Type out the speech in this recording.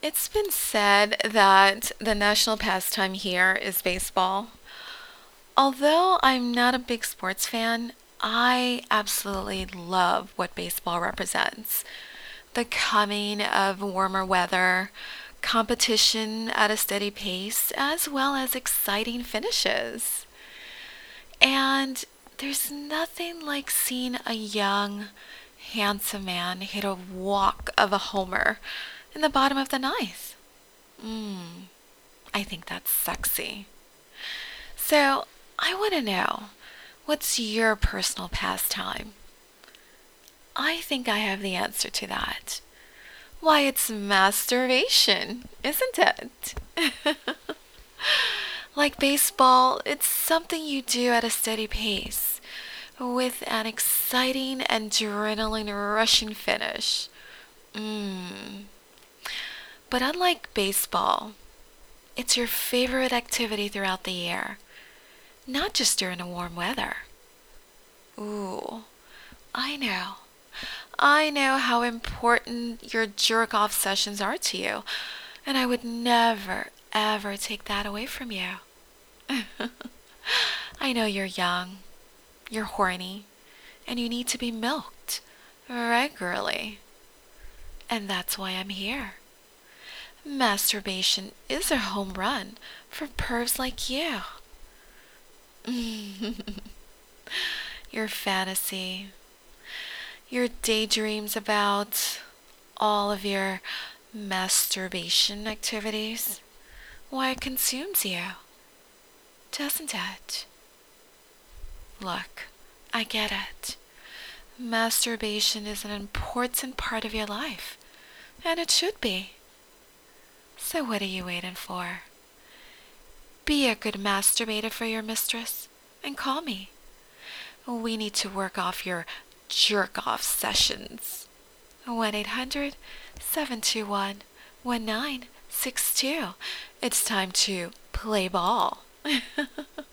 It's been said that the national pastime here is baseball. Although I'm not a big sports fan, I absolutely love what baseball represents. The coming of warmer weather, competition at a steady pace, as well as exciting finishes. And there's nothing like seeing a young, handsome man hit a walk of a homer in the bottom of the ninth. Mmm, I think that's sexy. So, I want to know, what's your personal pastime? I think I have the answer to that. Why, it's masturbation, isn't it? Like baseball, it's something you do at a steady pace with an exciting adrenaline rushing finish. Mmm. But unlike baseball, it's your favorite activity throughout the year, not just during the warm weather. Ooh, I know. I know how important your jerk off sessions are to you, and I would never, ever take that away from you. I know you're young, you're horny, and you need to be milked regularly. And that's why I'm here. Masturbation is a home run for pervs like you. Your fantasy, your daydreams about all of your masturbation activities. Why, it consumes you, doesn't it? Look, I get it. Masturbation is an important part of your life, and it should be. So what are you waiting for? Be a good masturbator for your mistress and call me. We need to work off your jerk off sessions. 1-800-721-1962. It's time to play ball.